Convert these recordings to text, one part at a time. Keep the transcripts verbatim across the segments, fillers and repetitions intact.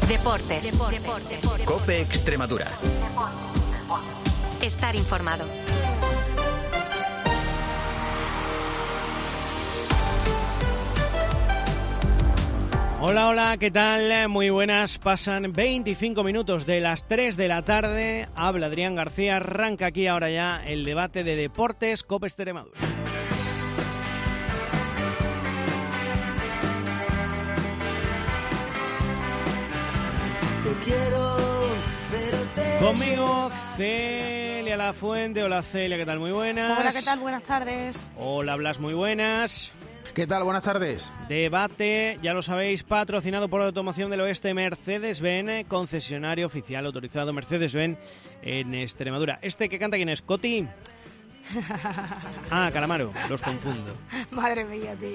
Deportes. Deportes. Deportes. COPE Extremadura. Estar informado. Hola, hola, ¿qué tal? Muy buenas, pasan veinticinco minutos de las tres de la tarde. Habla Adrián García, arranca aquí ahora ya el debate de Deportes COPE Extremadura. Te quiero, pero te Conmigo, Celia Lafuente. Hola, Celia, ¿qué tal? Muy buenas. Hola, ¿qué tal? Buenas tardes. Hola, Blas, muy buenas. ¿Qué tal? Buenas tardes. Debate, ya lo sabéis, patrocinado por Automoción del Oeste, Mercedes-Benz, concesionario oficial autorizado Mercedes-Benz en Extremadura. ¿Este que canta quién es? ¿Coti? Ah, Calamaro, los confundo. Madre mía, tío.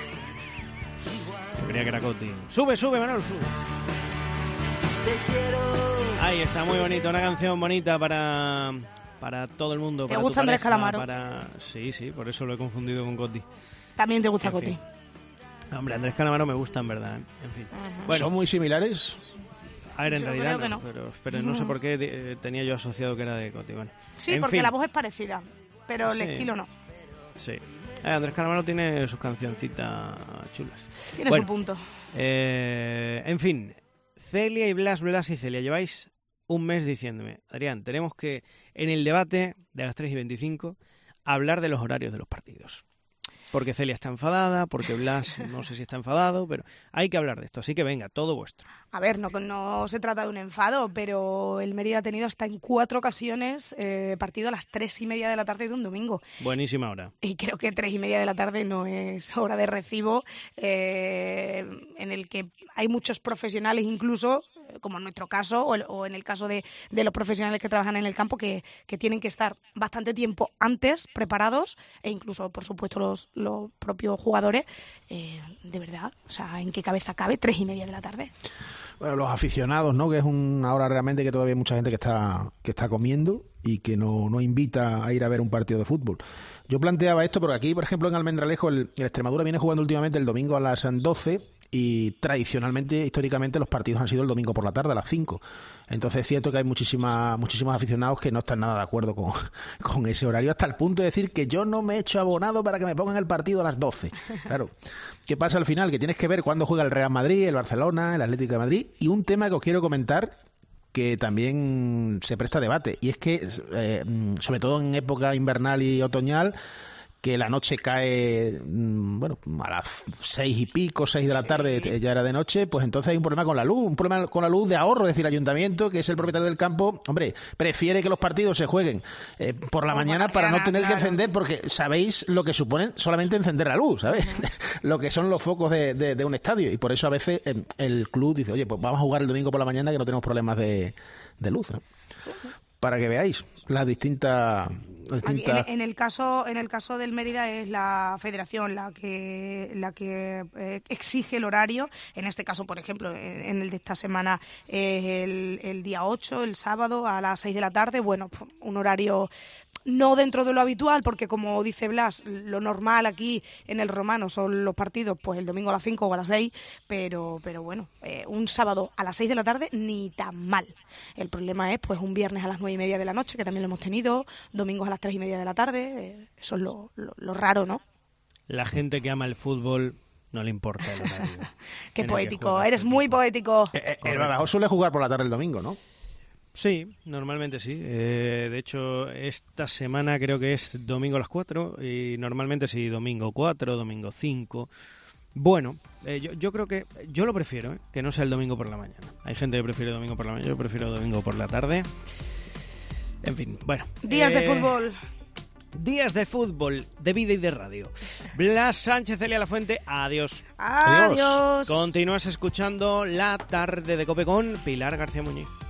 Yo creía que era Coti. Sube, sube, Manolo, sube. te quiero. Ahí está, muy bonito, una canción bonita para, para todo el mundo. ¿Te para gusta tu Andrés pareja, Calamaro? Para... Sí, sí, por eso lo he confundido con Coti. También te gusta En Coti. fin. Hombre, Andrés Calamaro me gusta en verdad, ¿eh? En fin. Ajá. Bueno, ¿Son muy similares? a ver, en Yo realidad creo que no, no. pero, pero no sé por qué eh, tenía yo asociado que era de Coti. Bueno, Sí, en porque fin, la voz es parecida, pero el Sí. estilo no. Sí. Eh, Andrés Calamaro tiene sus cancioncitas chulas. Tiene Bueno, su punto. Eh, en fin, Celia y Blas, Blas y Celia, lleváis un mes diciéndome, Adrián, tenemos que, en el debate de las tres y veinticinco, hablar de los horarios de los partidos. Porque Celia está enfadada, porque Blas no sé si está enfadado, pero hay que hablar de esto. Así que venga, todo vuestro. A ver, no, no se trata de un enfado, pero el Mérida ha tenido hasta en cuatro ocasiones eh, partido a las tres y media de la tarde de un domingo. Buenísima hora. Y creo que tres y media de la tarde no es hora de recibo, eh, en el que hay muchos profesionales incluso, como en nuestro caso, o, o en el caso de, de los profesionales que trabajan en el campo, que, que tienen que estar bastante tiempo antes preparados, e incluso, por supuesto, los, los propios jugadores. Eh, de verdad, o sea, ¿en qué cabeza cabe tres y media de la tarde? Bueno, los aficionados, ¿no? Que es una hora realmente que todavía hay mucha gente que está que está comiendo y que no, no invita a ir a ver un partido de fútbol. Yo planteaba esto porque aquí, por ejemplo, en Almendralejo, el, el Extremadura viene jugando últimamente el domingo a las doce y tradicionalmente, históricamente, los partidos han sido el domingo por la tarde a las cinco. Entonces es cierto que hay muchísima, muchísimos aficionados que no están nada de acuerdo con, con ese horario, hasta el punto de decir que yo no me he hecho abonado para que me pongan el partido a las doce. Claro. ¿Qué pasa al final? Que tienes que ver cuándo juega el Real Madrid, el Barcelona, el Atlético de Madrid, y un tema que os quiero comentar que también se presta a debate, y es que, eh, sobre todo en época invernal y otoñal, que la noche cae, bueno, a las seis y pico, seis de la tarde, ya era de noche, pues entonces hay un problema con la luz, un problema con la luz de ahorro, es decir, el ayuntamiento, que es el propietario del campo, hombre, prefiere que los partidos se jueguen eh, por la Por mañana la para mañana, no tener claro. que encender, porque sabéis lo que suponen solamente encender la luz, ¿sabes? Uh-huh. Lo que son los focos de, de, de un estadio, y por eso a veces eh, el club dice, oye, pues vamos a jugar el domingo por la mañana que no tenemos problemas de, de luz, ¿no? Uh-huh. Para que veáis las distintas... Aquí, en, en el caso en el caso del Mérida es la federación la que la que eh, exige el horario. En este caso, por ejemplo, en, en el de esta semana es el, el día ocho, el sábado a las seis de la tarde. Bueno, un horario no dentro de lo habitual, porque como dice Blas, lo normal aquí en el Romano son los partidos pues el domingo a las cinco o a las seis, pero pero bueno, eh, un sábado a las seis de la tarde ni tan mal. El problema es pues un viernes a las nueve y media de la noche, que también lo hemos tenido, domingos a las tres y media de la tarde, eh, eso es lo, lo, lo raro, ¿no? La gente que ama el fútbol no le importa el horario. Qué poético, eres muy poético. Eh, eh, el Badajoz suele jugar por la tarde el domingo, ¿no? Sí, normalmente sí. Eh, de hecho, esta semana creo que es domingo a las cuatro y normalmente sí, domingo cuatro, domingo cinco. Bueno, eh, yo, yo creo que yo lo prefiero, ¿eh? Que no sea el domingo por la mañana. Hay gente que prefiere domingo por la mañana, yo prefiero domingo por la tarde. En fin, bueno. Días eh, de fútbol. Días de fútbol, de vida y de radio. Blas Sánchez, Celia Lafuente, adiós. Adiós. Continúas escuchando La Tarde de COPE con Pilar García Muñiz.